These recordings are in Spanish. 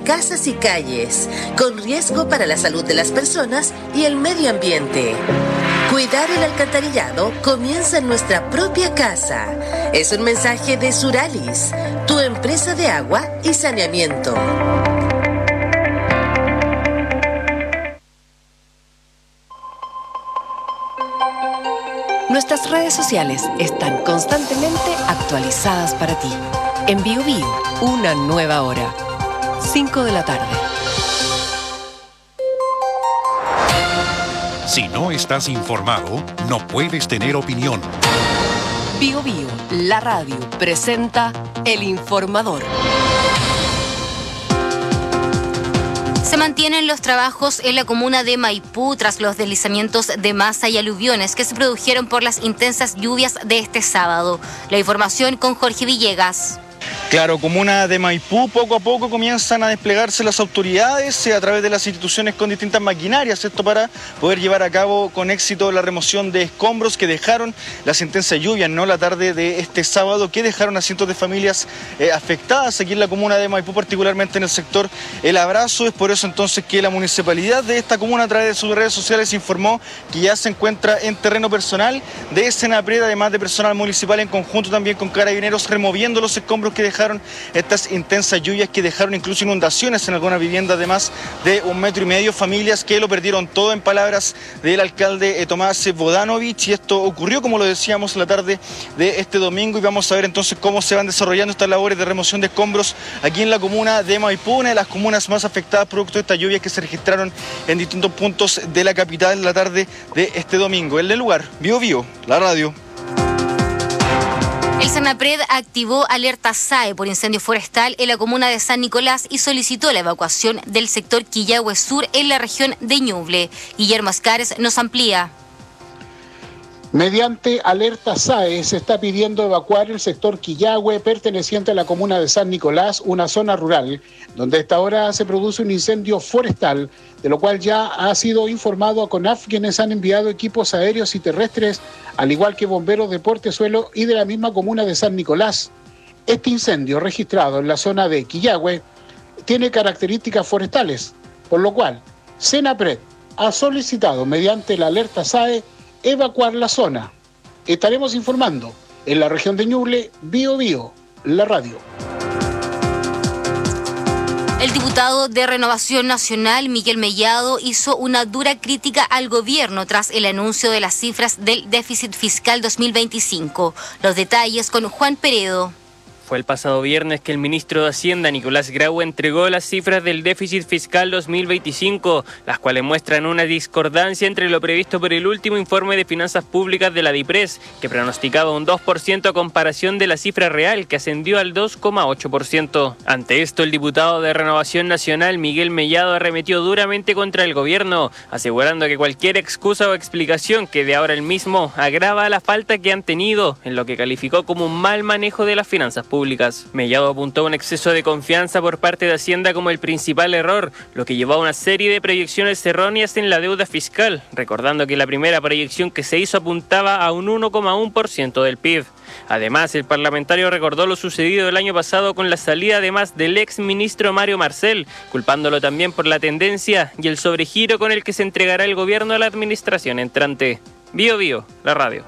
casas y calles, con riesgo para la salud de las personas y el medio ambiente. Cuidar el alcantarillado comienza en nuestra propia casa. Es un mensaje de Suralis, tu empresa de agua y saneamiento. Nuestras redes sociales están constantemente actualizadas para ti. En BioBio, una nueva hora. 5 de la tarde. Si no estás informado, no puedes tener opinión. BioBio, la radio, presenta El Informador. Se mantienen los trabajos en la comuna de Maipú tras los deslizamientos de masa y aluviones que se produjeron por las intensas lluvias de este sábado. La información con Jorge Villegas. Claro, comuna de Maipú, poco a poco comienzan a desplegarse las autoridades a través de las instituciones con distintas maquinarias, esto para poder llevar a cabo con éxito la remoción de escombros que dejaron las intensas lluvias, ¿no? La tarde de este sábado, que dejaron a cientos de familias afectadas aquí en la comuna de Maipú, particularmente en el sector El Abrazo. Es por eso entonces que la municipalidad de esta comuna, a través de sus redes sociales, informó que ya se encuentra en terreno personal de Senapred, además de personal municipal en conjunto también con Carabineros, removiendo los escombros que dejaron estas intensas lluvias, que dejaron incluso inundaciones en alguna vivienda de más de 1,5 metros, familias que lo perdieron todo, en palabras del alcalde Tomás Bodanovich. Y esto ocurrió, como lo decíamos, la tarde de este domingo, y vamos a ver entonces cómo se van desarrollando estas labores de remoción de escombros aquí en la comuna de Maipú, una de las comunas más afectadas producto de estas lluvias que se registraron en distintos puntos de la capital la tarde de este domingo. En el lugar, BioBio, la radio. El Senapred activó alerta SAE por incendio forestal en la comuna de San Nicolás y solicitó la evacuación del sector Quillahue Sur en la región de Ñuble. Guillermo Ascares nos amplía. Mediante alerta SAE se está pidiendo evacuar el sector Quillahue perteneciente a la comuna de San Nicolás, una zona rural, donde a esta hora se produce un incendio forestal, de lo cual ya ha sido informado a CONAF, quienes han enviado equipos aéreos y terrestres, al igual que bomberos de Portezuelo y de la misma comuna de San Nicolás. Este incendio registrado en la zona de Quillahue tiene características forestales, por lo cual Senapred ha solicitado mediante la alerta SAE evacuar la zona. Estaremos informando en la región de Ñuble, BioBio, la radio. El diputado de Renovación Nacional, Miguel Mellado, hizo una dura crítica al gobierno tras el anuncio de las cifras del déficit fiscal 2025. Los detalles con Juan Peredo. Fue el pasado viernes que el ministro de Hacienda, Nicolás Grau, entregó las cifras del déficit fiscal 2025, las cuales muestran una discordancia entre lo previsto por el último informe de finanzas públicas de la DIPRES, que pronosticaba un 2% a comparación de la cifra real, que ascendió al 2,8%. Ante esto, el diputado de Renovación Nacional, Miguel Mellado, arremetió duramente contra el gobierno, asegurando que cualquier excusa o explicación que dé ahora el mismo agrava la falta que han tenido, en lo que calificó como un mal manejo de las finanzas públicas. Mellado apuntó un exceso de confianza por parte de Hacienda como el principal error, lo que llevó a una serie de proyecciones erróneas en la deuda fiscal, recordando que la primera proyección que se hizo apuntaba a un 1,1% del PIB. Además, el parlamentario recordó lo sucedido el año pasado con la salida además del ex ministro Mario Marcel, culpándolo también por la tendencia y el sobregiro con el que se entregará el gobierno a la administración entrante. BioBio, la radio.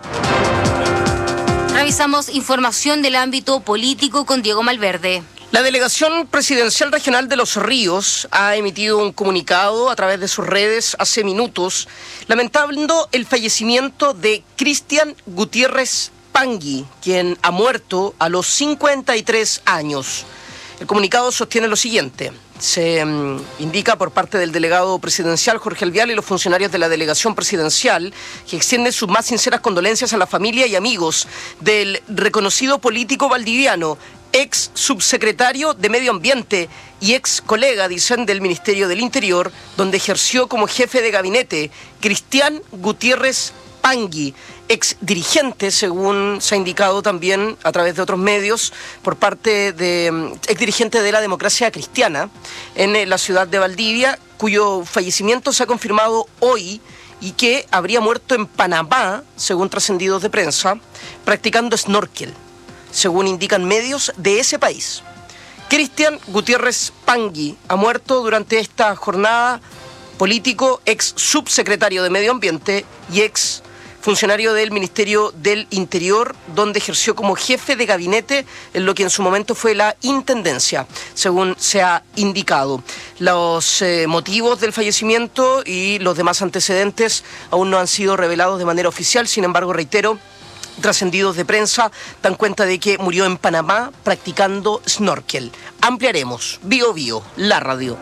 Revisamos información del ámbito político con Diego Malverde. La Delegación Presidencial Regional de Los Ríos ha emitido un comunicado a través de sus redes hace minutos, lamentando el fallecimiento de Cristian Gutiérrez Pangui, quien ha muerto a los 53 años. El comunicado sostiene lo siguiente. Se indica por parte del delegado presidencial Jorge Alvial y los funcionarios de la delegación presidencial que extienden sus más sinceras condolencias a la familia y amigos del reconocido político valdiviano, ex subsecretario de Medio Ambiente y ex colega, dicen, del Ministerio del Interior, donde ejerció como jefe de gabinete, Cristian Gutiérrez Pangui, ex dirigente, según se ha indicado también a través de otros medios, por parte de ex dirigente de la Democracia Cristiana en la ciudad de Valdivia, cuyo fallecimiento se ha confirmado hoy y que habría muerto en Panamá, según trascendidos de prensa, practicando snorkel, según indican medios de ese país. Cristian Gutiérrez Pangui ha muerto durante esta jornada, político, ex subsecretario de Medio Ambiente y ex funcionario del Ministerio del Interior, donde ejerció como jefe de gabinete en lo que en su momento fue la Intendencia, según se ha indicado. Los motivos del fallecimiento y los demás antecedentes aún no han sido revelados de manera oficial, sin embargo, reitero, trascendidos de prensa dan cuenta de que murió en Panamá practicando snorkel. Ampliaremos. Bio Bio, la radio.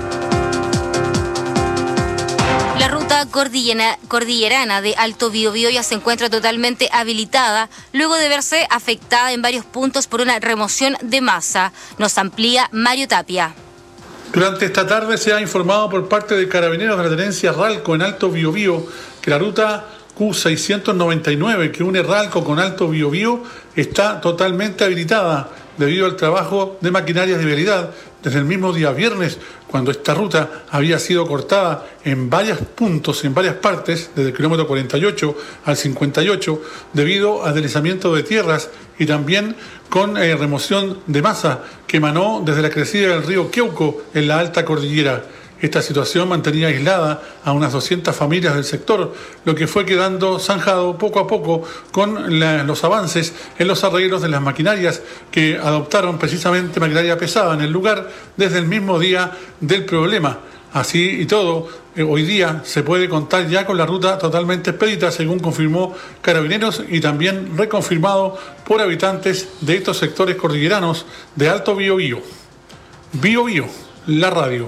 La ruta cordillerana de Alto Biobío ya se encuentra totalmente habilitada luego de verse afectada en varios puntos por una remoción de masa. Nos amplía Mario Tapia. Durante esta tarde se ha informado por parte de Carabineros de la Tenencia Ralco en Alto Biobío que la ruta Q699 que une Ralco con Alto Biobío está totalmente habilitada debido al trabajo de maquinarias de vialidad desde el mismo día viernes, cuando esta ruta había sido cortada en varios puntos, en varias partes, desde el kilómetro 48 al 58, debido al deslizamiento de tierras y también con remoción de masa que emanó desde la crecida del río Queuco en la alta cordillera. Esta situación mantenía aislada a unas 200 familias del sector, lo que fue quedando zanjado poco a poco con los avances en los arreglos de las maquinarias que adoptaron precisamente maquinaria pesada en el lugar desde el mismo día del problema. Así y todo, hoy día se puede contar ya con la ruta totalmente expedita, según confirmó Carabineros y también reconfirmado por habitantes de estos sectores cordilleranos de Alto Biobío. Biobío, la radio.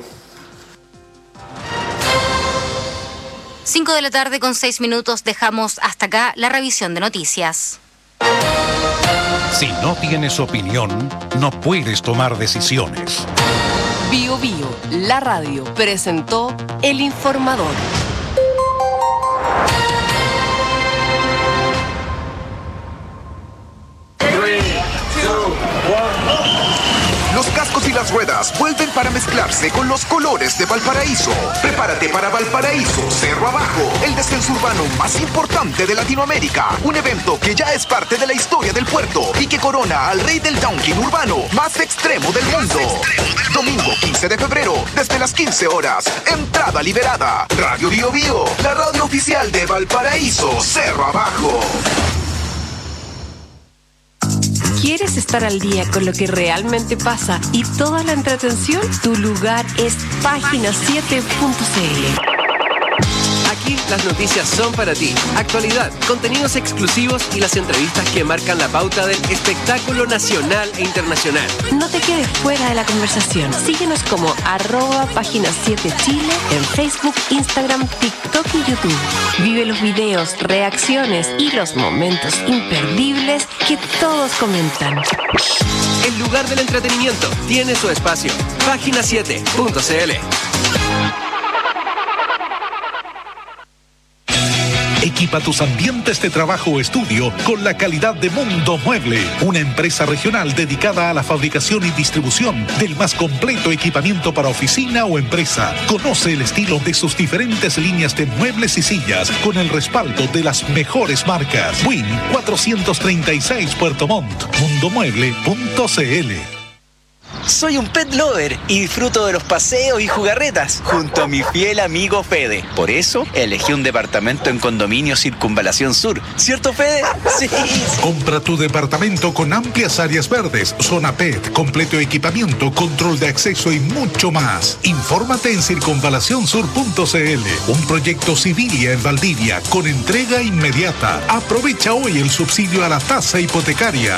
5 de la tarde con 6 minutos, dejamos hasta acá la revisión de noticias. Si no tienes opinión, no puedes tomar decisiones. Bio Bio, la radio, presentó El Informador. Los cascos y las ruedas vuelven para mezclarse con los colores de Valparaíso. Prepárate para Valparaíso Cerro Abajo, el descenso urbano más importante de Latinoamérica. Un evento que ya es parte de la historia del puerto y que corona al rey del downhill urbano más extremo del mundo. Domingo 15 de febrero, desde las 15 horas. Entrada liberada. Radio Bio Bio, la radio oficial de Valparaíso Cerro Abajo. ¿Quieres estar al día con lo que realmente pasa y toda la entretención? Tu lugar es página7.cl. Aquí las noticias son para ti. Actualidad, contenidos exclusivos y las entrevistas que marcan la pauta del espectáculo nacional e internacional. No te quedes fuera de la conversación. Síguenos como @página7chile en Facebook, Instagram, TikTok y YouTube. Vive los videos, reacciones y los momentos imperdibles que todos comentan. El lugar del entretenimiento tiene su espacio. Página7.cl. Equipa tus ambientes de trabajo o estudio con la calidad de Mundo Mueble, una empresa regional dedicada a la fabricación y distribución del más completo equipamiento para oficina o empresa. Conoce el estilo de sus diferentes líneas de muebles y sillas con el respaldo de las mejores marcas. Win 436 Puerto Montt, mundomueble.cl. Soy un pet lover y disfruto de los paseos y jugarretas junto a mi fiel amigo Fede. Por eso elegí un departamento en Condominio Circunvalación Sur. ¿Cierto, Fede? Sí. Compra tu departamento con amplias áreas verdes, zona pet, completo equipamiento, control de acceso y mucho más. Infórmate en circunvalacionsur.cl. Un proyecto Civilia en Valdivia con entrega inmediata. Aprovecha hoy el subsidio a la tasa hipotecaria.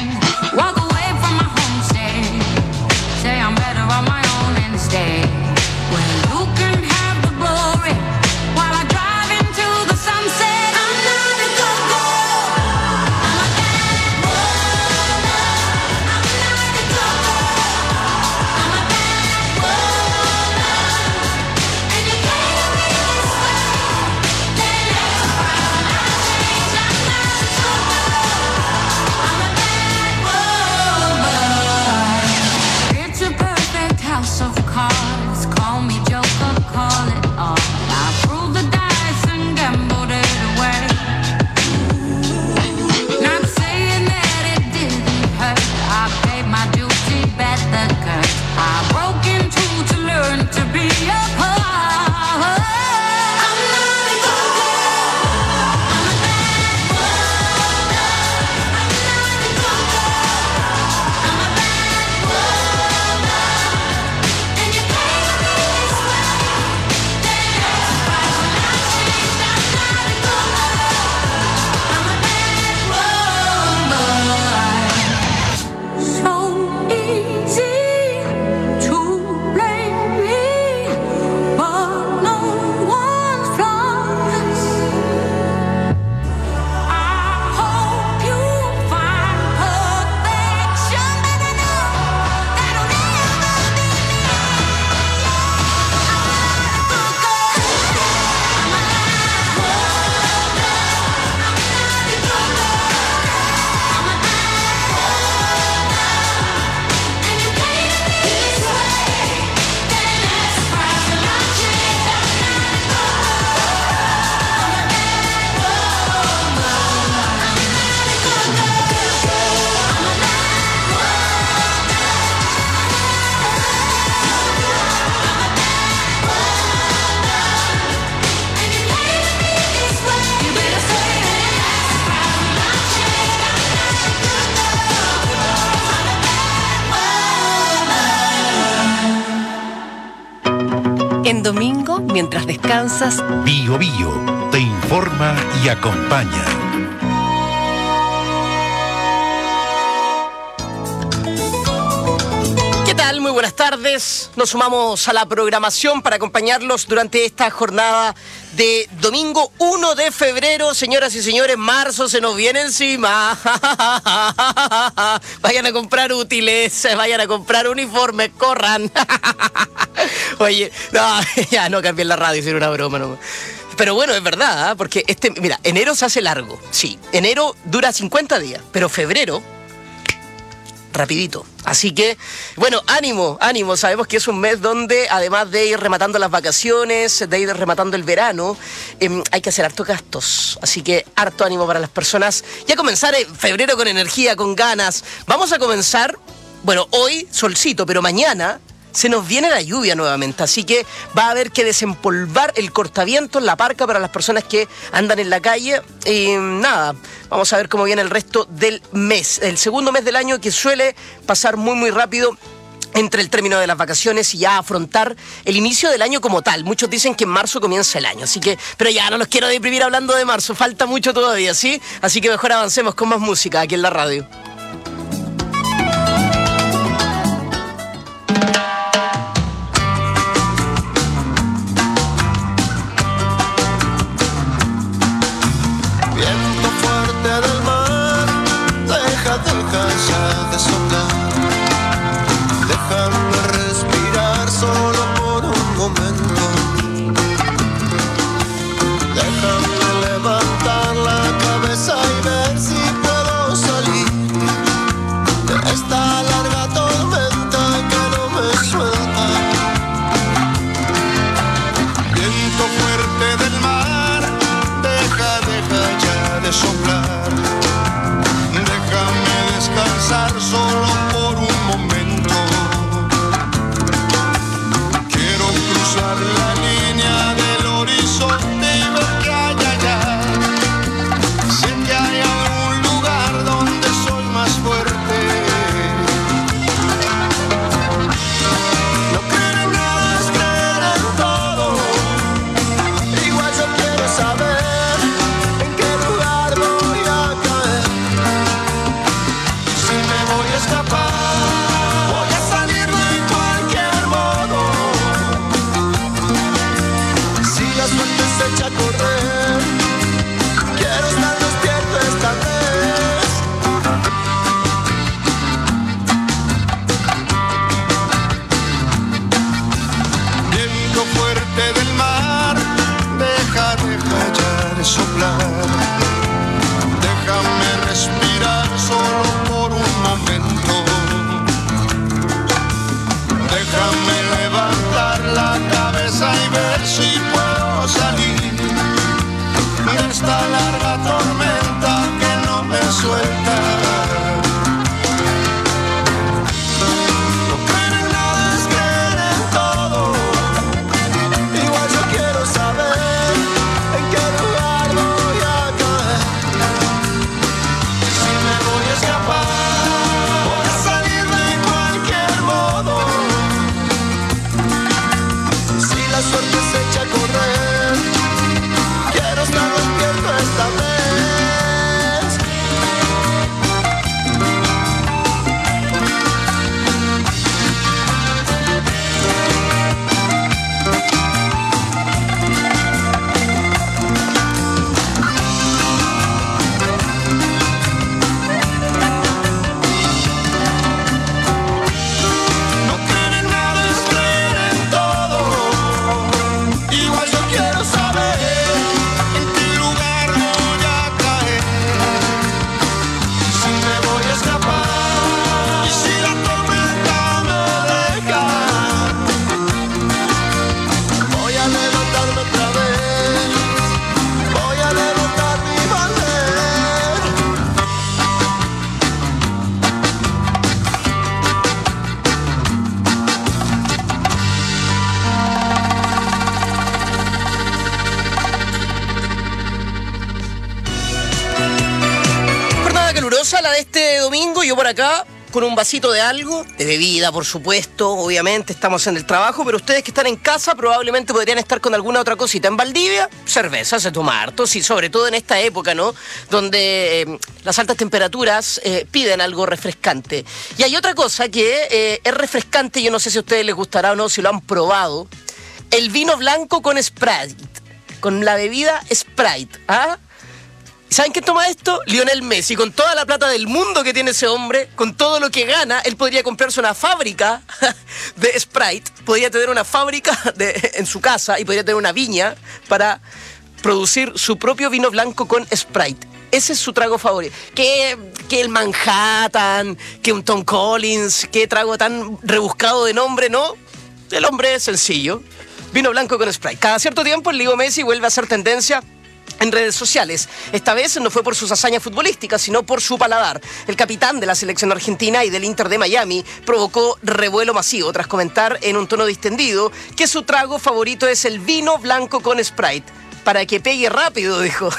Walk away from my homestead. Say I'm better on my own instead. domingo mientras descansas. Bio Bio te informa y acompaña. ¿Qué tal? Muy buenas tardes. Nos sumamos a la programación para acompañarlos durante esta jornada de domingo 1 de febrero. Señoras y señores, marzo se nos viene encima. Vayan a comprar útiles, vayan a comprar uniformes, corran. Oye, no, ya no cambien la radio, si era una broma, no. Pero bueno, es verdad, ¿eh? Porque mira, enero se hace largo, sí. Enero dura 50 días, pero febrero rapidito. Así que, bueno, ánimo. Sabemos que es un mes donde, además de ir rematando las vacaciones, de ir rematando el verano, hay que hacer hartos gastos. Así que harto ánimo para las personas. Ya comenzar en febrero con energía, con ganas. Vamos a comenzar, bueno, hoy solcito, pero mañana se nos viene la lluvia nuevamente, así que va a haber que desempolvar el cortavientos, la parca para las personas que andan en la calle. Y nada, vamos a ver cómo viene el resto del mes, el segundo mes del año, que suele pasar muy muy rápido entre el término de las vacaciones y ya afrontar el inicio del año como tal. Muchos dicen que en marzo comienza el año, así que, pero ya no los quiero deprimir hablando de marzo, falta mucho todavía, ¿sí? Así que mejor avancemos con más música aquí en la radio. con un vasito de algo, de bebida, por supuesto, obviamente estamos en el trabajo, pero ustedes que están en casa probablemente podrían estar con alguna otra cosita. En Valdivia, cerveza se toma harto, sí, sobre todo en esta época, ¿no? Donde las altas temperaturas piden algo refrescante. Y hay otra cosa que es refrescante, yo no sé si a ustedes les gustará o no, si lo han probado, el vino blanco con Sprite, con la bebida Sprite, ¿ah? ¿Saben quién toma esto? Lionel Messi. Con toda la plata del mundo que tiene ese hombre, con todo lo que gana, él podría comprarse una fábrica de Sprite, podría tener una fábrica en su casa y podría tener una viña para producir su propio vino blanco con Sprite. Ese es su trago favorito. Que el Manhattan, que un Tom Collins, que trago tan rebuscado de nombre, ¿no? El hombre es sencillo. Vino blanco con Sprite. Cada cierto tiempo el Leo Messi vuelve a hacer tendencia en redes sociales. Esta vez no fue por sus hazañas futbolísticas, sino por su paladar. El capitán de la selección argentina y del Inter de Miami provocó revuelo masivo tras comentar en un tono distendido que su trago favorito es el vino blanco con Sprite. Para que pegue rápido, dijo.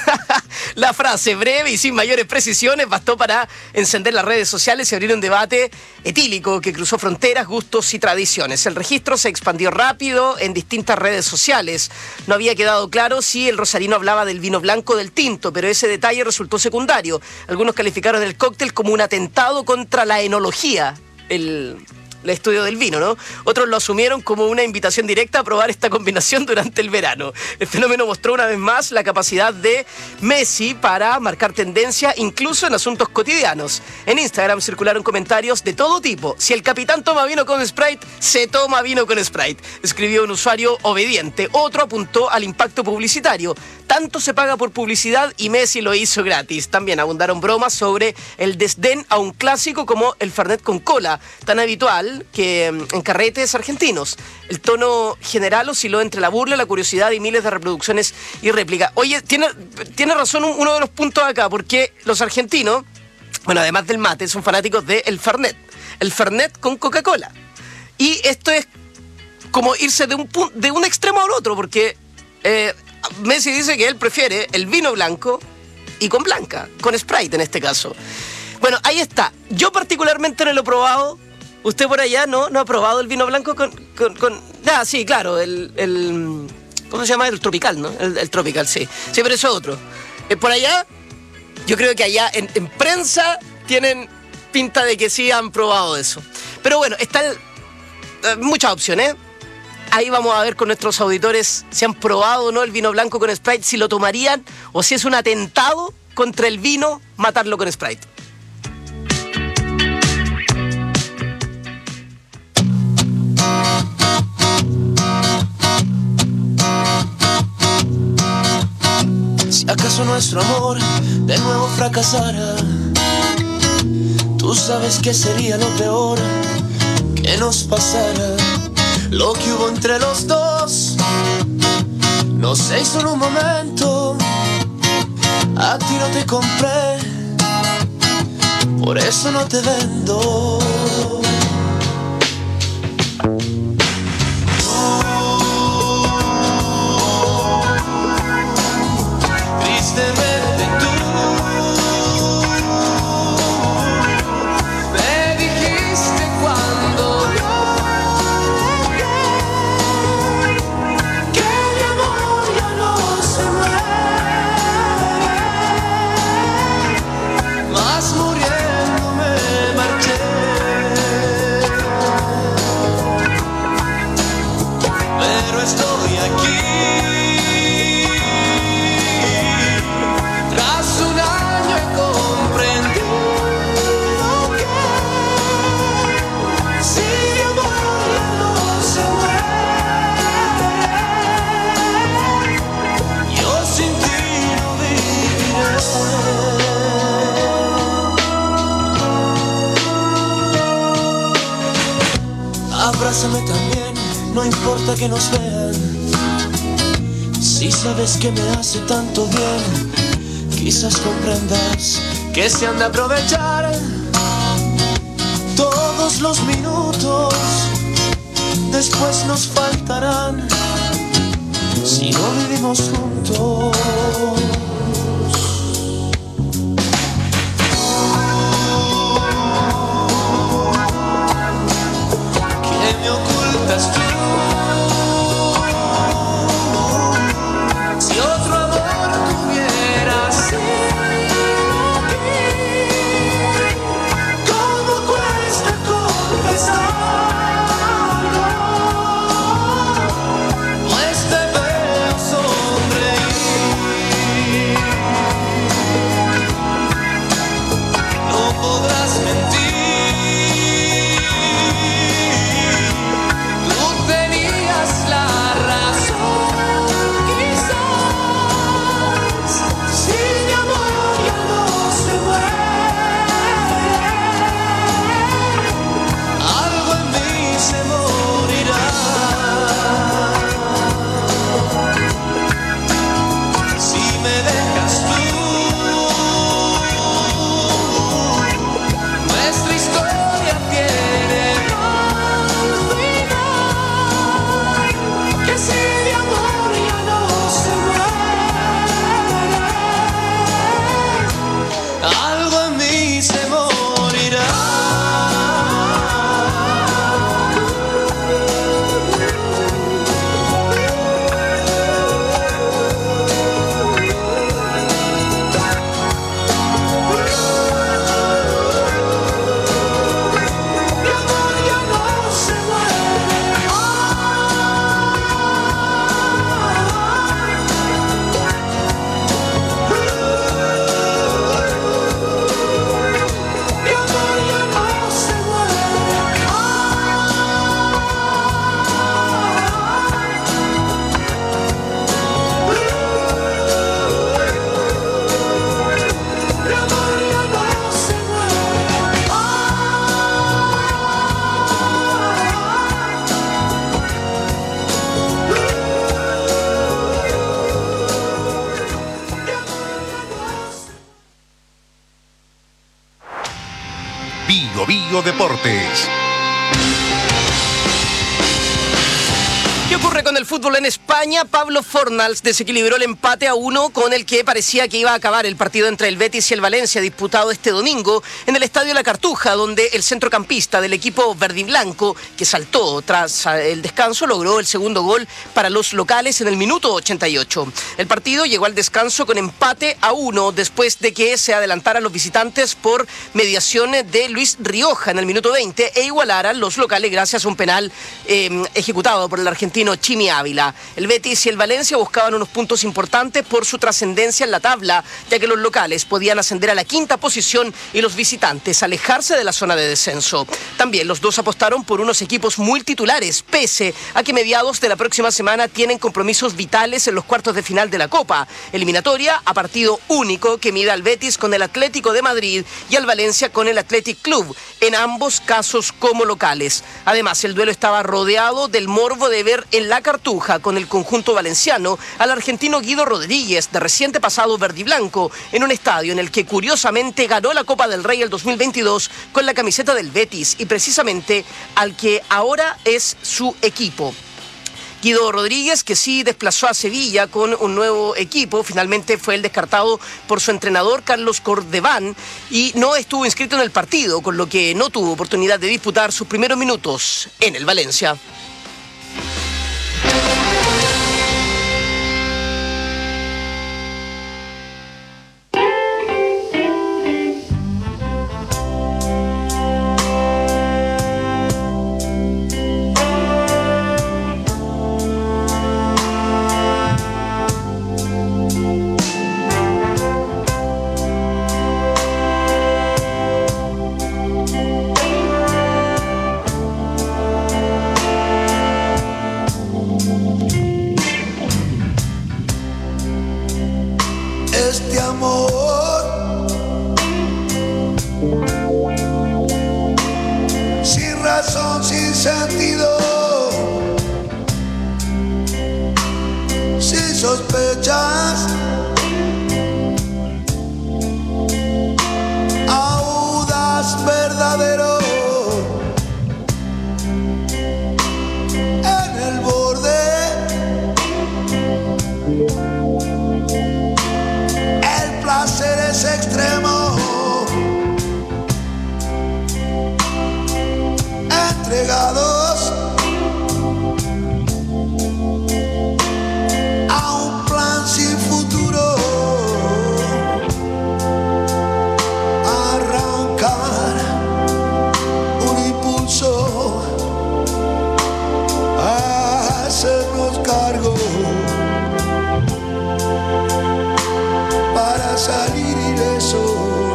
La frase breve y sin mayores precisiones bastó para encender las redes sociales y abrir un debate etílico que cruzó fronteras, gustos y tradiciones. El registro se expandió rápido en distintas redes sociales. No había quedado claro si el rosarino hablaba del vino blanco o del tinto, pero ese detalle resultó secundario. Algunos calificaron el cóctel como un atentado contra la enología, el estudio del vino, ¿no? Otros lo asumieron como una invitación directa a probar esta combinación durante el verano. El fenómeno mostró una vez más la capacidad de Messi para marcar tendencia incluso en asuntos cotidianos. En Instagram circularon comentarios de todo tipo. Si el capitán toma vino con Sprite, se toma vino con Sprite, escribió un usuario obediente. Otro apuntó al impacto publicitario. Tanto se paga por publicidad y Messi lo hizo gratis. También abundaron bromas sobre el desdén a un clásico como el Fernet con cola, tan habitual que en carretes argentinos. El tono general osciló entre la burla, la curiosidad y miles de reproducciones y réplicas. Oye, tiene razón uno de los puntos acá, porque los argentinos, bueno, además del mate, son fanáticos del Fernet. El Fernet con Coca-Cola. Y esto es como irse de un extremo al otro, porque Messi dice que él prefiere el vino blanco y con blanca, con Sprite en este caso. Bueno, ahí está. Yo particularmente no lo he probado. ¿Usted por allá no ha probado el vino blanco con... Ah, sí, claro, ¿cómo se llama? El tropical, ¿no? El tropical, sí. Sí, pero eso es otro. Por allá, yo creo que allá en prensa tienen pinta de que sí han probado eso. Pero bueno, están muchas opciones. Ahí vamos a ver con nuestros auditores si han probado o no el vino blanco con Sprite, si lo tomarían o si es un atentado contra el vino matarlo con Sprite. Si acaso nuestro amor de nuevo fracasara, tú sabes que sería lo peor que nos pasara. Lo que hubo entre los dos no se hizo en un momento. A ti no te compré, por eso no te vendo. Tristemente tú me dijiste cuando que mi amor ya no se muere, más muriendo me marché. Pero estoy aquí. Abrázame también, no importa que nos vean. Si sabes que me hace tanto bien, quizás comprendas que se han de aprovechar todos los minutos. Después nos faltarán si no vivimos juntos. Bio Bio Deportes. ¿Qué ocurre con el fútbol en España? Pablo Fornals desequilibró el empate a 1 con el que parecía que iba a acabar el partido entre el Betis y el Valencia, disputado este domingo en el Estadio La Cartuja, donde el centrocampista del equipo verdiblanco, que saltó tras el descanso, logró el segundo gol para los locales en el minuto 88. El partido llegó al descanso con empate a 1 después de que se adelantaran los visitantes por mediación de Luis Rioja en el minuto 20 e igualaran los locales gracias a un penal ejecutado por el argentino Chimi Ávila. El Betis y el Valencia buscaban unos puntos importantes por su trascendencia en la tabla, ya que los locales podían ascender a la 5ª posición y los visitantes alejarse de la zona de descenso. También los dos apostaron por unos equipos muy titulares, pese a que mediados de la próxima semana tienen compromisos vitales en los cuartos de final de la Copa, eliminatoria a partido único que mide al Betis con el Atlético de Madrid y al Valencia con el Athletic Club, en ambos casos como locales. Además, el duelo estaba rodeado del morbo de ver en La Cartuja con el conjunto valenciano al argentino Guido Rodríguez, de reciente pasado verdiblanco, en un estadio en el que curiosamente ganó la Copa del Rey el 2022 con la camiseta del Betis y precisamente al que ahora es su equipo. Guido Rodríguez, que sí desplazó a Sevilla con un nuevo equipo, finalmente fue el descartado por su entrenador Carlos Cordeván y no estuvo inscrito en el partido, con lo que no tuvo oportunidad de disputar sus primeros minutos en el Valencia. Este amor sin razón, sin sentido, sin sospechas, audaz, verdadero, en el borde. Placeres extremos, entregados a un plan sin futuro, arrancar un impulso, hacernos cargo para salir ilesos.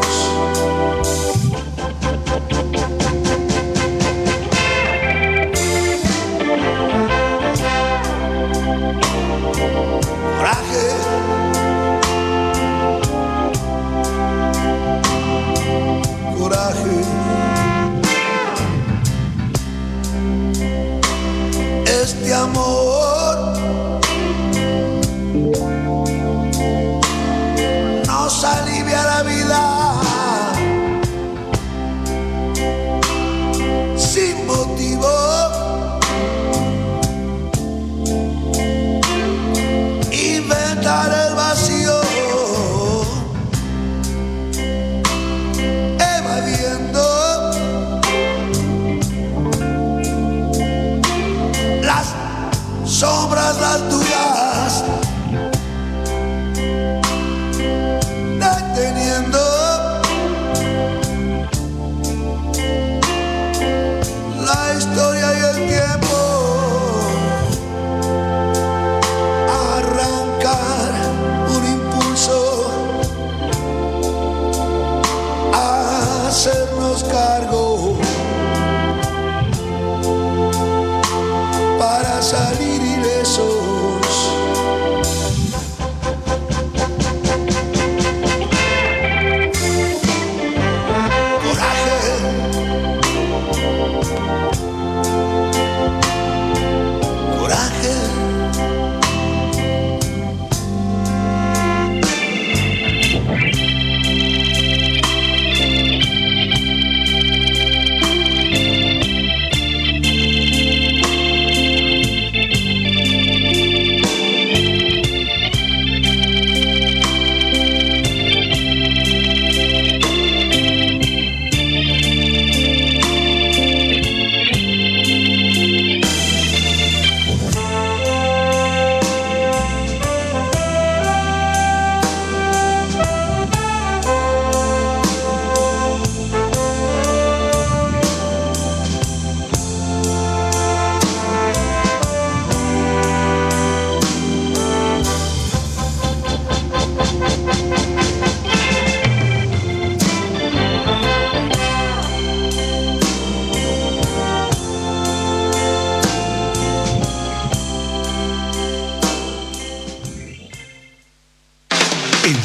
Coraje, coraje. Este amor nos alivia la vida sin motivo, inventar el vacío, evadiendo las sombras, las dudas, deteniendo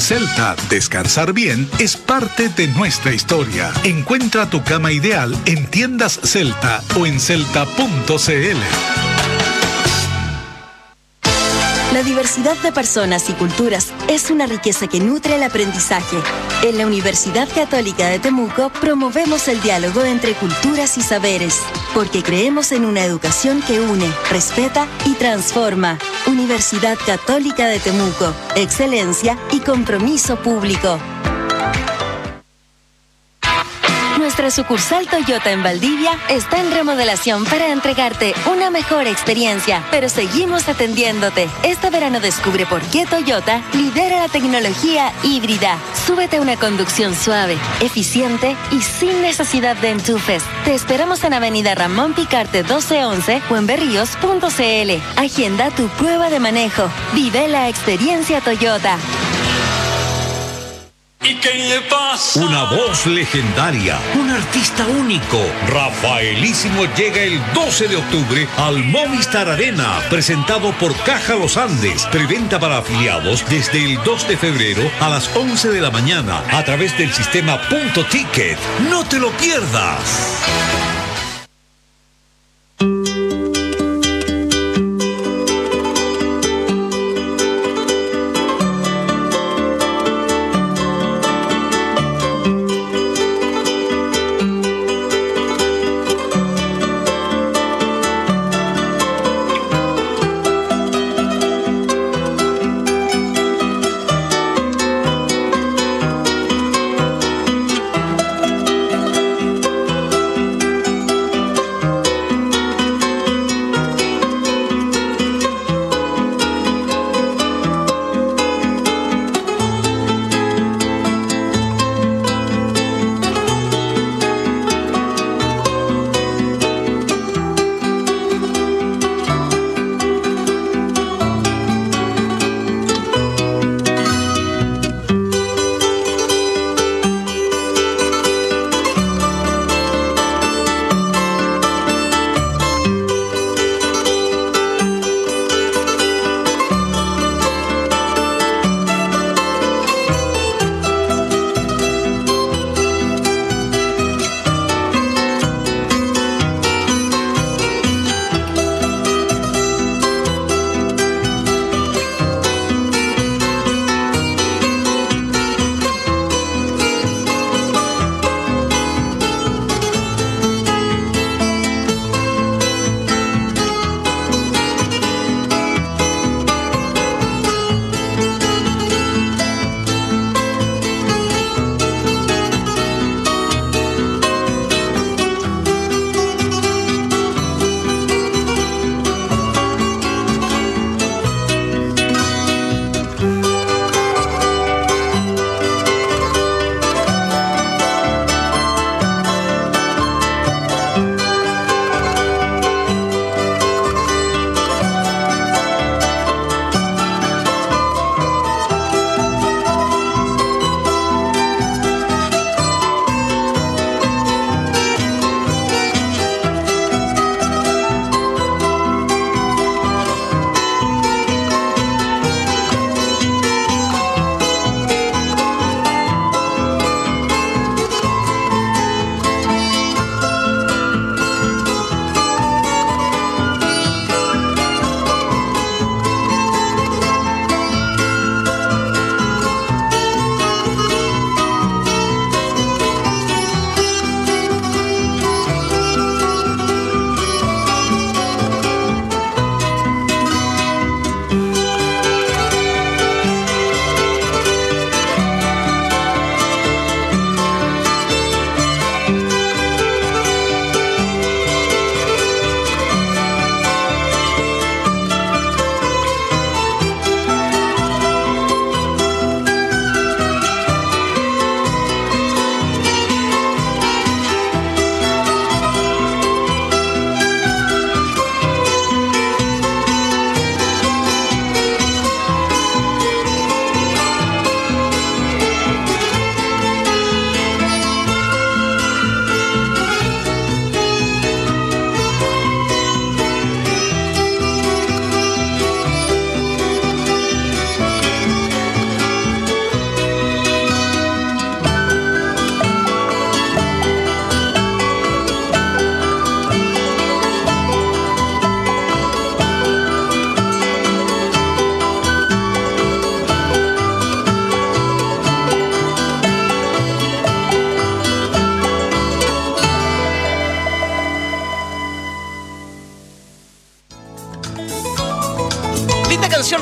Celta, descansar bien es parte de nuestra historia. Encuentra tu cama ideal en tiendas Celta o en celta.cl. La diversidad de personas y culturas es una riqueza que nutre el aprendizaje. En la Universidad Católica de Temuco promovemos el diálogo entre culturas y saberes, porque creemos en una educación que une, respeta y transforma. Universidad Católica de Temuco, excelencia y compromiso público. Nuestra sucursal Toyota en Valdivia está en remodelación para entregarte una mejor experiencia, pero seguimos atendiéndote. Este verano descubre por qué Toyota lidera la tecnología híbrida. Súbete a una conducción suave, eficiente y sin necesidad de enchufes. Te esperamos en Avenida Ramón Picarte 1211 o en berríos.cl. Agenda tu prueba de manejo. Vive la experiencia Toyota. ¿Y qué le pasa? Una voz legendaria, un artista único. Rafaelísimo llega el 12 de octubre al Movistar Arena, presentado por Caja Los Andes. Preventa para afiliados desde el 2 de febrero a las 11 de la mañana a través del sistema Punto Ticket. ¡No te lo pierdas!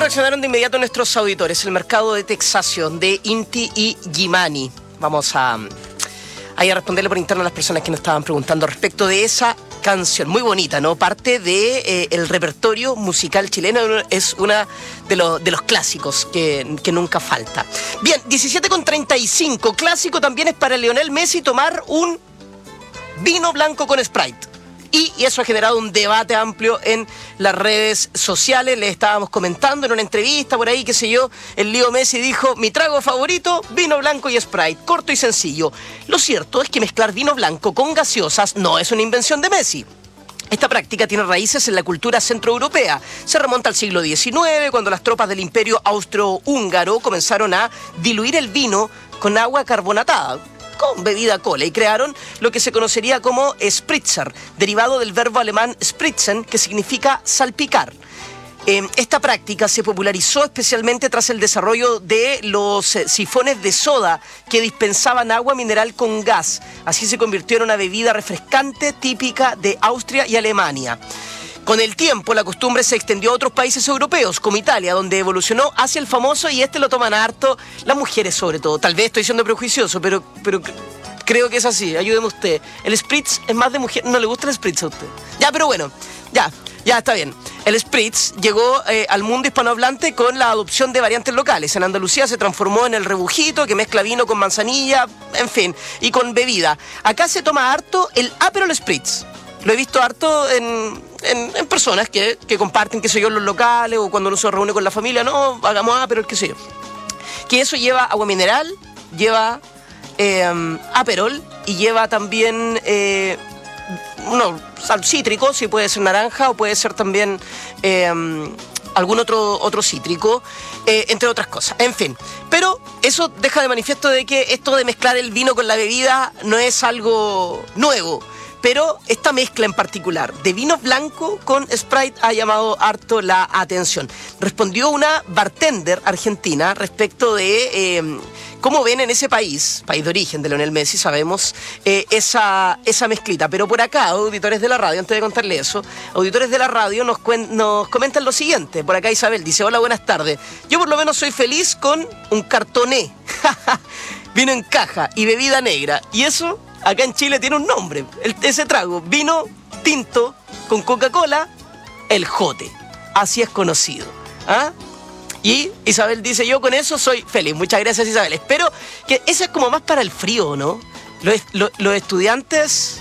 reaccionaron de inmediato nuestros auditores? El mercado de Texación, de Inti y Gimani. Vamos a responderle por interno a las personas que nos estaban preguntando respecto de esa canción. Muy bonita, ¿no? Parte de el repertorio musical chileno, es una de los clásicos que nunca falta. Bien, 17:35. Clásico también es para Lionel Messi tomar un vino blanco con Sprite. Y eso ha generado un debate amplio en las redes sociales. Les estábamos comentando en una entrevista por ahí, qué sé yo, el Leo Messi dijo: mi trago favorito, vino blanco y Sprite, corto y sencillo. Lo cierto es que mezclar vino blanco con gaseosas no es una invención de Messi. Esta práctica tiene raíces en la cultura centroeuropea. Se remonta al siglo XIX, cuando las tropas del Imperio Austrohúngaro comenzaron a diluir el vino con agua carbonatada, con bebida cola, y crearon lo que se conocería como Spritzer, derivado del verbo alemán spritzen, que significa salpicar. Esta práctica se popularizó especialmente tras el desarrollo de los sifones de soda que dispensaban agua mineral con gas. Así se convirtió en una bebida refrescante típica de Austria y Alemania. Con el tiempo, la costumbre se extendió a otros países europeos, como Italia, donde evolucionó hacia el famoso, y lo toman harto las mujeres sobre todo. Tal vez estoy siendo prejuicioso, pero creo que es así. Ayúdeme usted. El Spritz es más de mujer. ¿No le gusta el Spritz a usted? Ya, pero bueno, ya está bien. El Spritz llegó al mundo hispanohablante con la adopción de variantes locales. En Andalucía se transformó en el rebujito, que mezcla vino con manzanilla, en fin, y con bebida. Acá se toma harto el Aperol Spritz. Lo he visto harto en personas que comparten, qué sé yo, en los locales, o cuando uno se reúne con la familia. No, hagamos Aperol, qué sé yo. Que eso lleva agua mineral, lleva Aperol, y lleva también sal cítrico, si puede ser naranja, o puede ser también algún otro cítrico, entre otras cosas. En fin, pero eso deja de manifiesto de que esto de mezclar el vino con la bebida no es algo nuevo. Pero esta mezcla en particular de vino blanco con Sprite ha llamado harto la atención. Respondió una bartender argentina respecto de cómo ven en ese país de origen de Lionel Messi, sabemos, esa mezclita. Pero por acá, auditores de la radio, antes de contarle eso, auditores de la radio nos comentan lo siguiente. Por acá Isabel dice: hola, buenas tardes. Yo por lo menos soy feliz con un cartoné, vino en caja y bebida negra. Y eso acá en Chile tiene un nombre, ese trago, vino tinto con Coca-Cola, el Jote, así es conocido. ¿Ah? Y Isabel dice: yo con eso soy feliz. Muchas gracias, Isabel. Espero que eso es como más para el frío, ¿no? Los estudiantes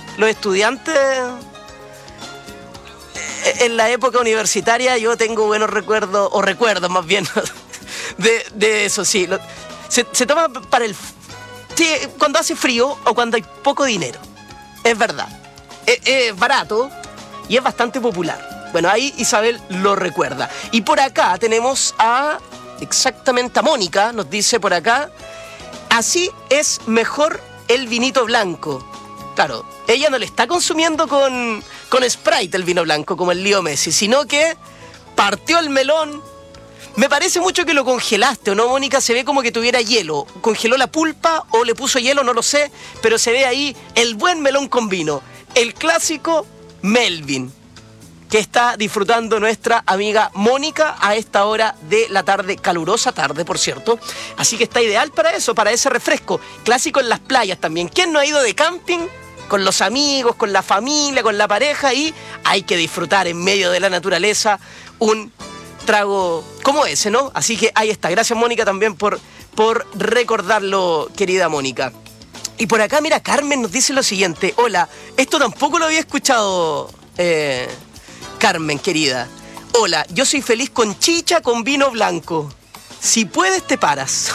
en la época universitaria, yo tengo buenos recuerdos, o recuerdos más bien, de eso, sí. Se toma para el sí, cuando hace frío o cuando hay poco dinero. Es verdad. Es barato y es bastante popular. Bueno, ahí Isabel lo recuerda. Y por acá tenemos a Mónica, nos dice por acá: así es mejor el vinito blanco. Claro, ella no le está consumiendo con Sprite el vino blanco como el Leo Messi, sino que partió el melón. Me parece mucho que lo congelaste, ¿o no, Mónica? Se ve como que tuviera hielo. ¿Congeló la pulpa o le puso hielo? No lo sé, pero se ve ahí el buen melón con vino. El clásico Melvin, que está disfrutando nuestra amiga Mónica a esta hora de la tarde, calurosa tarde, por cierto. Así que está ideal para eso, para ese refresco. Clásico en las playas también. ¿Quién no ha ido de camping? Con los amigos, con la familia, con la pareja, y hay que disfrutar en medio de la naturaleza un trago como ese, ¿no? Así que ahí está. Gracias, Mónica, también por recordarlo, querida Mónica. Y por acá, mira, Carmen nos dice lo siguiente: hola, esto tampoco lo había escuchado, Carmen, querida. Hola, yo soy feliz con chicha con vino blanco. Si puedes, te paras.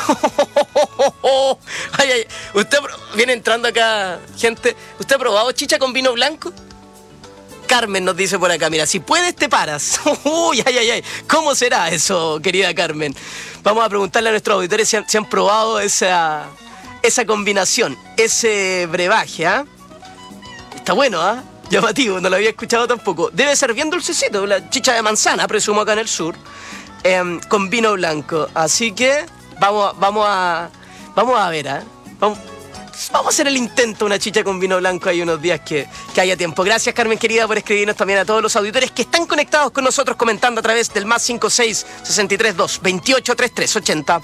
Ay, usted viene entrando acá, gente. ¿Usted ha probado chicha con vino blanco? Carmen nos dice por acá: mira, si puedes, te paras. Uy, ay. ¿Cómo será eso, querida Carmen? Vamos a preguntarle a nuestros auditores si han probado esa combinación, ese brebaje, ¿ah? Está bueno, ¿ah? Llamativo, no lo había escuchado tampoco. Debe ser bien dulcecito, la chicha de manzana, presumo, acá en el sur, con vino blanco. Así que vamos a ver, ¿eh? Vamos a hacer el intento, una chicha con vino blanco hay unos días que haya tiempo. Gracias, Carmen querida, por escribirnos también a todos los auditores que están conectados con nosotros comentando a través del +56 63 2 28 33 80.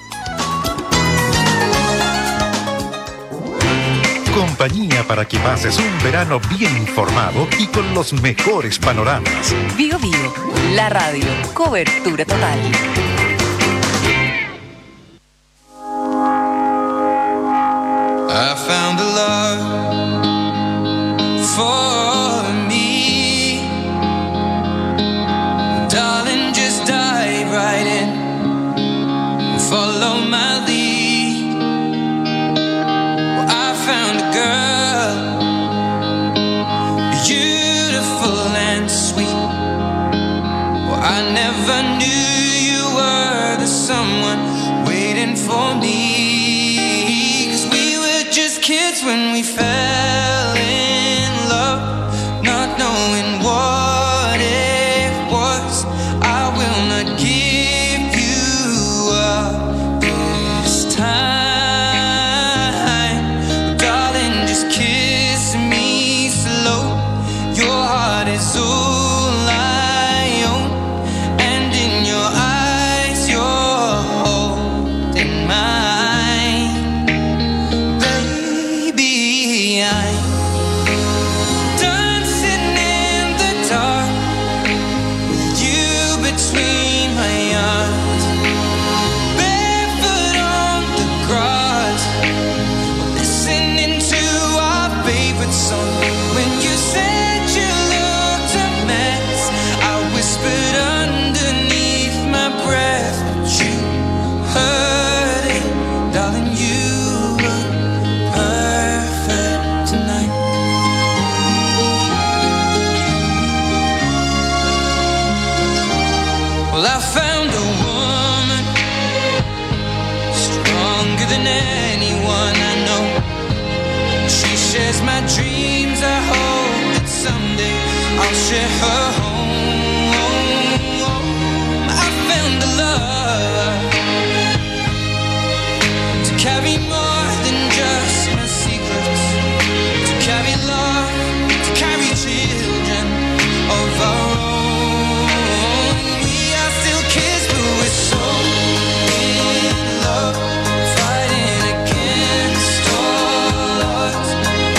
Compañía para que pases un verano bien informado y con los mejores panoramas. Bio Bio, la radio, cobertura total. I found a love for me. Darling, just dive right in. Follow my lead. Well, I found a girl, beautiful and sweet. Well, I never knew you were the someone waiting for me. Kids when we fell in love, not knowing what it was. I will not give you up this time, darling, just kiss me slow. Your heart is all I own, and in your eyes you're holding mine. My dreams, I hope that someday I'll share her home. I found a love to carry more than just my secrets, to carry love, to carry children of our own. We are still kids, but we're so in love, fighting against all odds.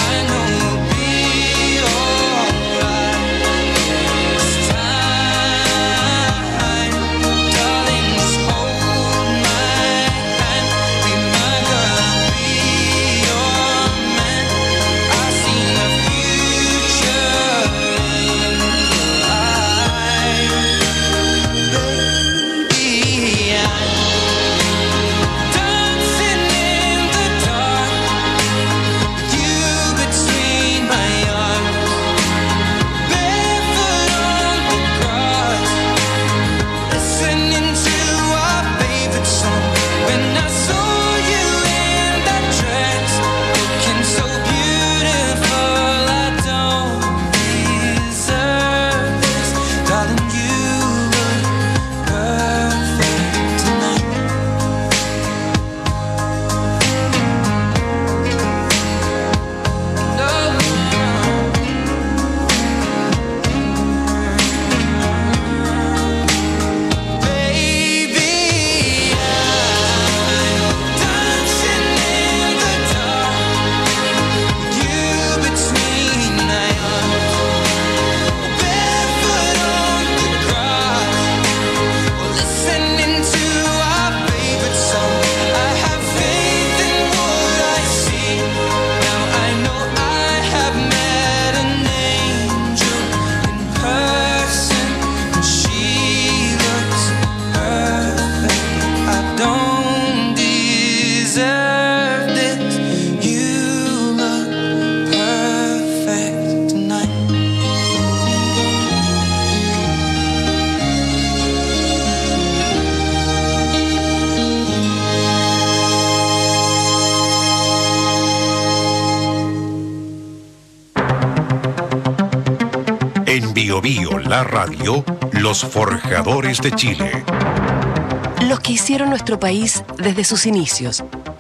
En Bio Bio, la radio, los forjadores de Chile. Los que hicieron nuestro país desde sus inicios.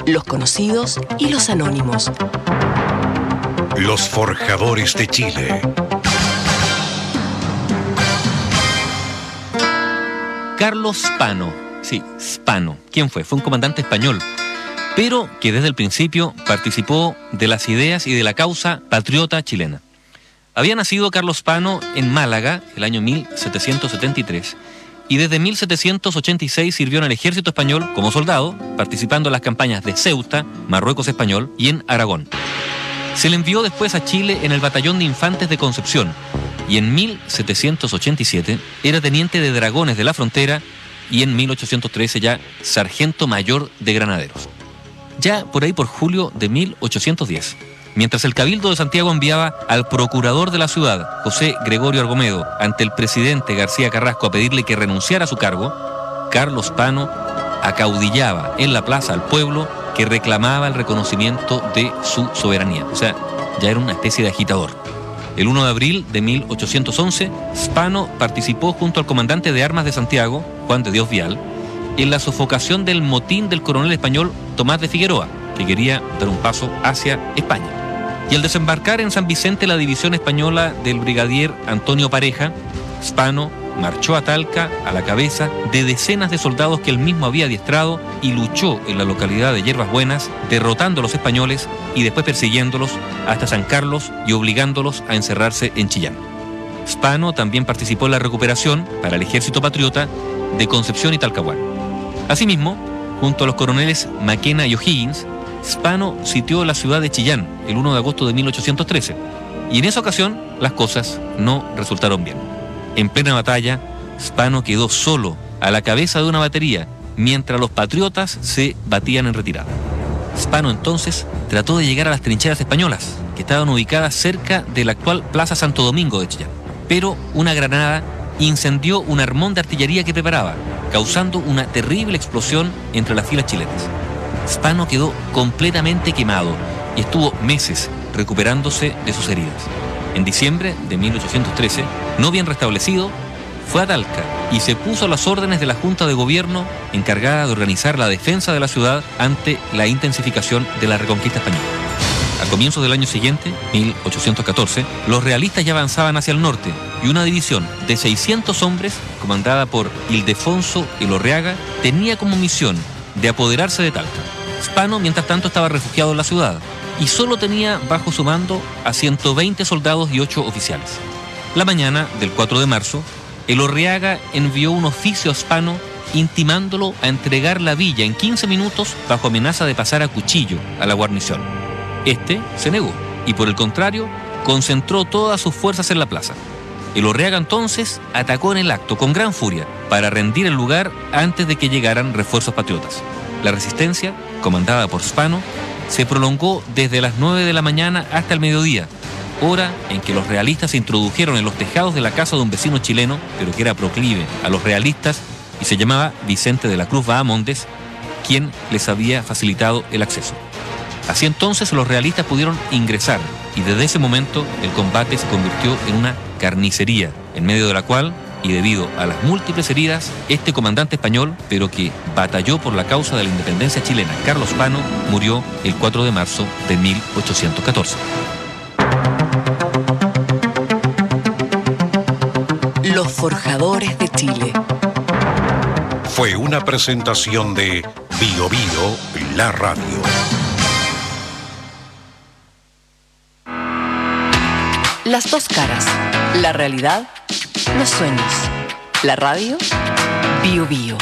los conocidos y los anónimos. Los forjadores de Chile. Carlos Spano. Sí, Spano. ¿Quién fue? Fue un comandante español, pero que desde el principio participó de las ideas y de la causa patriota chilena. Había nacido Carlos Spano en Málaga el año 1773 y desde 1786 sirvió en el ejército español como soldado, participando en las campañas de Ceuta, Marruecos español y en Aragón. Se le envió después a Chile en el batallón de infantes de Concepción y en 1787 era teniente de dragones de la frontera y en 1813 ya sargento mayor de granaderos. Ya por ahí por julio de 1810, mientras el Cabildo de Santiago enviaba al procurador de la ciudad, José Gregorio Argomedo, ante el presidente García Carrasco a pedirle que renunciara a su cargo, Carlos Spano acaudillaba en la plaza al pueblo que reclamaba el reconocimiento de su soberanía. O sea, ya era una especie de agitador. El 1 de abril de 1811, Spano participó junto al comandante de armas de Santiago, Juan de Dios Vial, en la sofocación del motín del coronel español Tomás de Figueroa, que quería dar un paso hacia España. Y al desembarcar en San Vicente la división española del brigadier Antonio Pareja, Spano marchó a Talca a la cabeza de decenas de soldados que él mismo había adiestrado y luchó en la localidad de Yerbas Buenas, derrotando a los españoles y después persiguiéndolos hasta San Carlos y obligándolos a encerrarse en Chillán. Spano también participó en la recuperación, para el ejército patriota, de Concepción y Talcahuano. Asimismo, junto a los coroneles Maquena y O'Higgins, Spano sitió la ciudad de Chillán el 1 de agosto de 1813, y en esa ocasión las cosas no resultaron bien. En plena batalla, Spano quedó solo a la cabeza de una batería, mientras los patriotas se batían en retirada. Spano entonces trató de llegar a las trincheras españolas, que estaban ubicadas cerca de la actual Plaza Santo Domingo de Chillán, pero una granada incendió un armón de artillería que preparaba, causando una terrible explosión entre las filas chilenas. Spano quedó completamente quemado y estuvo meses recuperándose de sus heridas. En diciembre de 1813, no bien restablecido, fue a Talca y se puso a las órdenes de la Junta de Gobierno encargada de organizar la defensa de la ciudad ante la intensificación de la reconquista española. A comienzos del año siguiente, 1814, los realistas ya avanzaban hacia el norte y una división de 600 hombres, comandada por Ildefonso Elorriaga, tenía como misión de apoderarse de Talca. Spano, mientras tanto, estaba refugiado en la ciudad y solo tenía bajo su mando a 120 soldados y 8 oficiales. La mañana del 4 de marzo, Elorriaga envió un oficio a Spano intimándolo a entregar la villa en 15 minutos bajo amenaza de pasar a cuchillo a la guarnición. Este se negó y, por el contrario, concentró todas sus fuerzas en la plaza. Elorriaga entonces atacó en el acto con gran furia para rendir el lugar antes de que llegaran refuerzos patriotas. La resistencia, comandada por Spano, se prolongó desde las 9 de la mañana hasta el mediodía, hora en que los realistas se introdujeron en los tejados de la casa de un vecino chileno, pero que era proclive a los realistas y se llamaba Vicente de la Cruz Bahamondes, quien les había facilitado el acceso. Así entonces los realistas pudieron ingresar y desde ese momento el combate se convirtió en una carnicería, en medio de la cual, y debido a las múltiples heridas, este comandante español, pero que batalló por la causa de la independencia chilena, Carlos Spano, murió el 4 de marzo de 1814. Los forjadores de Chile. Fue una presentación de Bio Bio, la radio. Las dos caras. La realidad, los sueños. La radio, Bio Bio.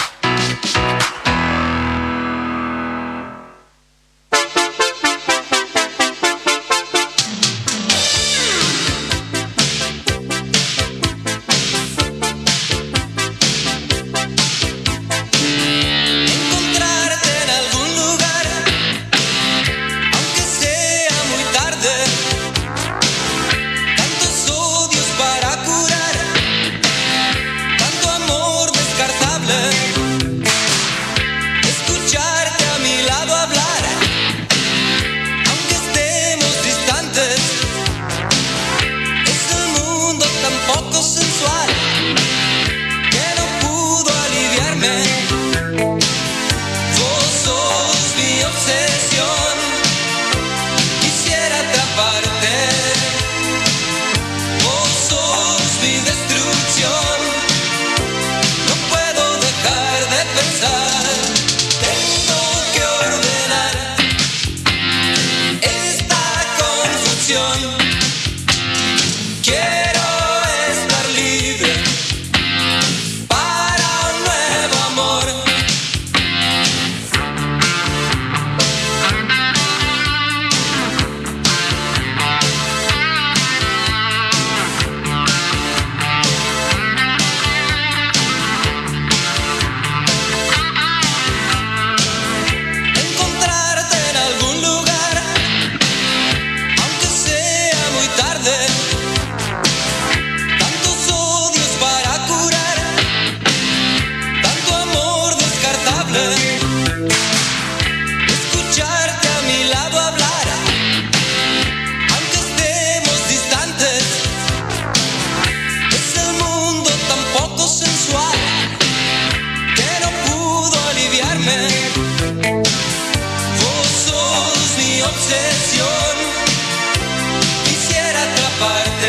obsesión. Quisiera atraparte,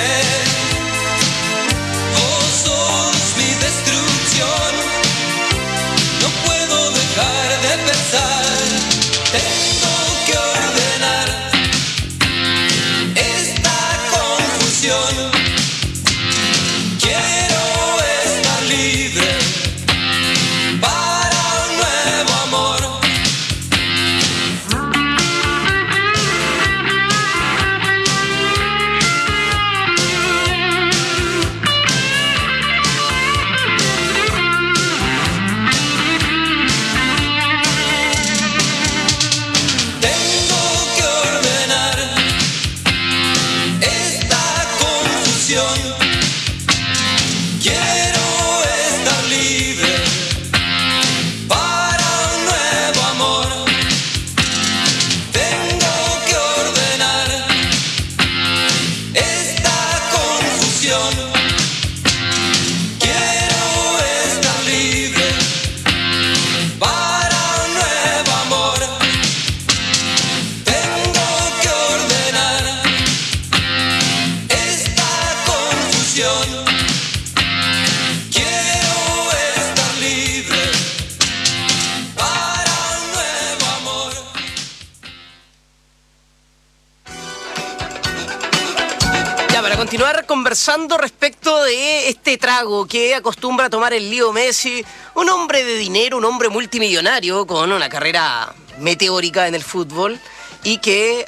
vos sos mi destrucción. No puedo dejar de pensar, tengo que ordenar esta confusión. Quiero estar libre para un nuevo amor. Tengo que ordenar esta confusión. Quiero estar libre para un nuevo amor. Tengo que ordenar esta confusión. Quiero estar libre para un nuevo amor. Tengo que ordenar esta confusión. Quiero estar libre para un nuevo amor. Ya, para continuar conversando respecto de este trago que acostumbra tomar el Leo Messi, un hombre de dinero, un hombre multimillonario con una carrera meteórica en el fútbol y que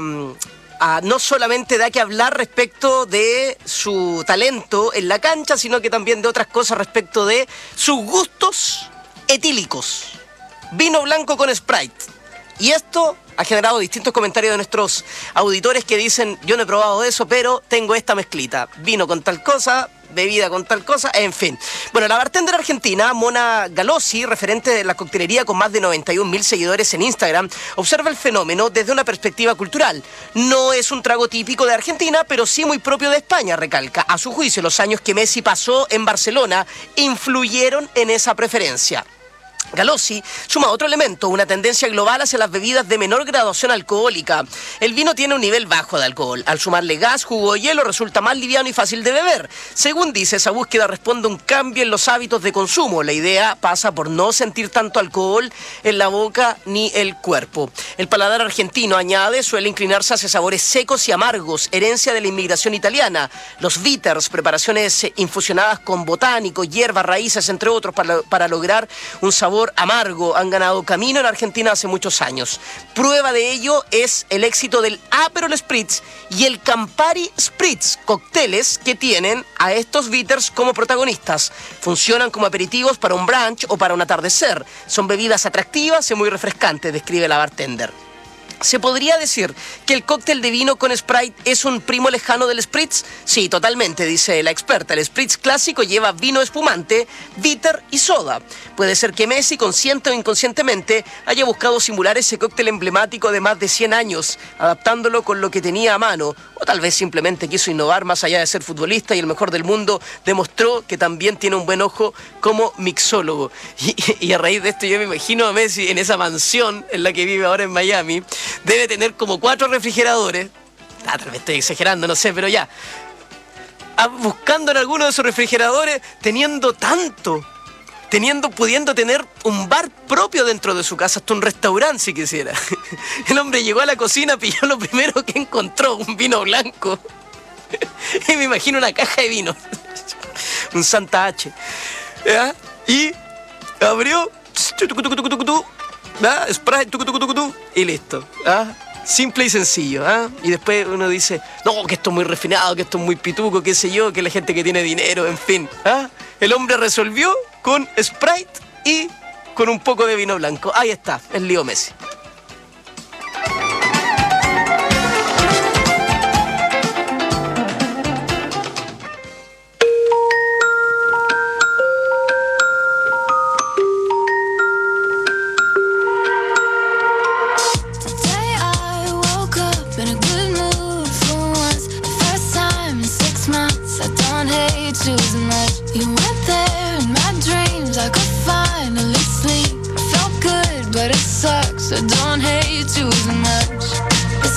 no solamente da que hablar respecto de su talento en la cancha, sino que también de otras cosas respecto de sus gustos etílicos. Vino blanco con Sprite. Y esto ha generado distintos comentarios de nuestros auditores que dicen: yo no he probado eso, pero tengo esta mezclita. Vino con tal cosa, bebida con tal cosa, en fin. Bueno, la bartender argentina Mona Galossi, referente de la coctelería con más de 91.000 seguidores en Instagram, observa el fenómeno desde una perspectiva cultural. No es un trago típico de Argentina, pero sí muy propio de España, recalca. A su juicio, los años que Messi pasó en Barcelona influyeron en esa preferencia. Galossi suma otro elemento, una tendencia global hacia las bebidas de menor graduación alcohólica. El vino tiene un nivel bajo de alcohol. Al sumarle gas, jugo o hielo, resulta más liviano y fácil de beber. Según dice, esa búsqueda responde a un cambio en los hábitos de consumo. La idea pasa por no sentir tanto alcohol en la boca ni el cuerpo. El paladar argentino, añade, suele inclinarse hacia sabores secos y amargos, herencia de la inmigración italiana. Los bitters, preparaciones infusionadas con botánicos, hierbas, raíces, entre otros, para lograr un sabor amargo, han ganado camino en Argentina hace muchos años. Prueba de ello es el éxito del Aperol Spritz y el Campari Spritz, cócteles que tienen a estos bitters como protagonistas. Funcionan como aperitivos para un brunch o para un atardecer. Son bebidas atractivas y muy refrescantes, describe la bartender. ¿Se podría decir que el cóctel de vino con Sprite es un primo lejano del Spritz? Sí, totalmente, dice la experta. El Spritz clásico lleva vino espumante, bitter y soda. Puede ser que Messi, consciente o inconscientemente, haya buscado simular ese cóctel emblemático de más de 100 años, adaptándolo con lo que tenía a mano. O tal vez simplemente quiso innovar más allá de ser futbolista y el mejor del mundo demostró que también tiene un buen ojo como mixólogo. Y a raíz de esto yo me imagino a Messi en esa mansión en la que vive ahora en Miami. Debe tener como 4 refrigeradores. Tal vez estoy exagerando, no sé, pero ya. Buscando en alguno de esos refrigeradores, pudiendo tener un bar propio dentro de su casa, hasta un restaurante si quisiera. El hombre llegó a la cocina, pilló lo primero que encontró, un vino blanco. Y me imagino una caja de vino. Un Santa H. ¿Ya? Y abrió. ¿Ah? Sprite, y listo. ¿Ah? Simple y sencillo. ¿Ah? Y después uno dice, no, que esto es muy refinado, que esto es muy pituco, qué sé yo, que la gente que tiene dinero, en fin. ¿Ah? El hombre resolvió con Sprite y con un poco de vino blanco. Ahí está, el Leo Messi. So don't hate too much. It's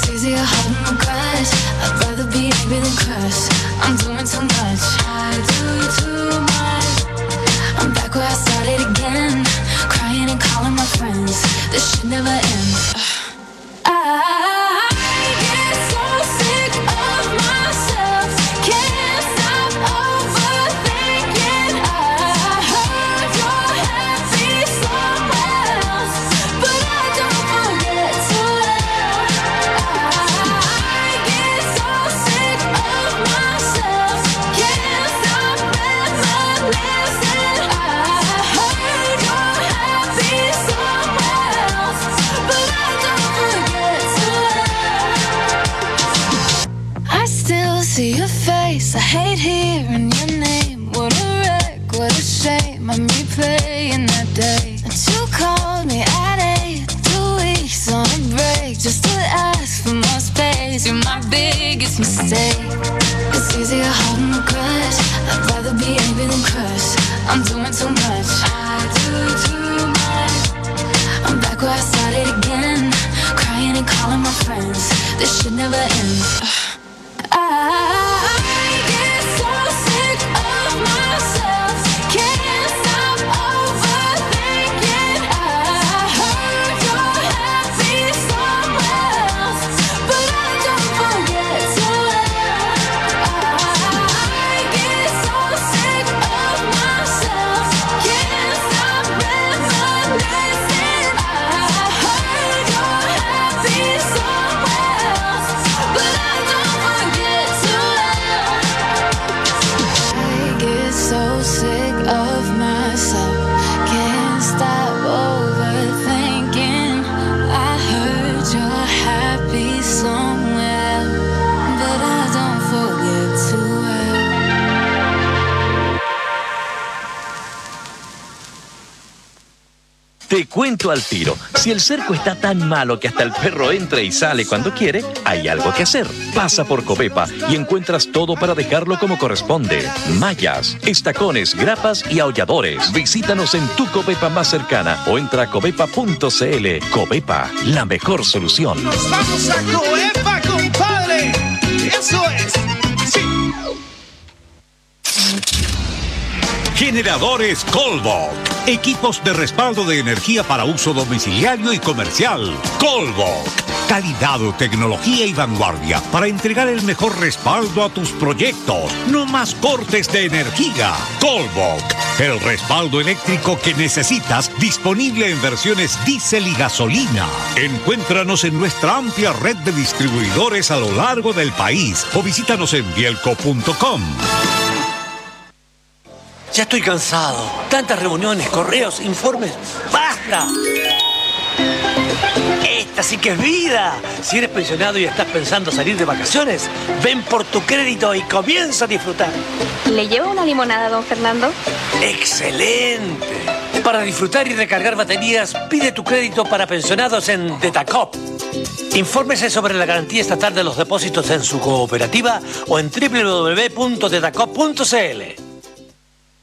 days, you're my biggest mistake. It's easier holding a grudge. I'd rather be angry than crush. I'm doing too much. I do too much. I'm back where I started again, crying and calling my friends. This should never end. I get so sick of myself. Can't stop overthinking. I heard you're happy somewhere else, but I don't forget to laugh. I get so sick of myself. Can't stop reminiscing. I heard you're happy somewhere else, but I don't forget to laugh. I get so sick of myself. Can't stop overthinking. I heard you're happy somewhere, but I don't forget to laugh. Te cuento al tiro, si el cerco está tan malo que hasta el perro entra y sale cuando quiere, hay algo que hacer. Pasa por Covepa y encuentras todo para dejarlo como corresponde. Mallas, estacones, grapas y aulladores. Visítanos en tu Covepa más cercana o entra a covepa.cl. Covepa, la mejor solución. ¡Nos vamos a Covepa, compadre! ¡Eso es! ¡Sí! Generadores Colbok. Equipos de respaldo de energía para uso domiciliario y comercial. Colbok. Calidad, tecnología y vanguardia para entregar el mejor respaldo a tus proyectos. No más cortes de energía. Colbok. El respaldo eléctrico que necesitas, disponible en versiones diésel y gasolina. Encuéntranos en nuestra amplia red de distribuidores a lo largo del país o visítanos en bielco.com. Ya estoy cansado. Tantas reuniones, correos, informes. ¡Basta! Esta sí que es vida. Si eres pensionado y estás pensando salir de vacaciones, ven por tu crédito y comienza a disfrutar. ¿Le llevo una limonada, don Fernando? ¡Excelente! Para disfrutar y recargar baterías, pide tu crédito para pensionados en Detacop. Infórmese sobre la garantía estatal de los depósitos en su cooperativa o en www.detacop.cl.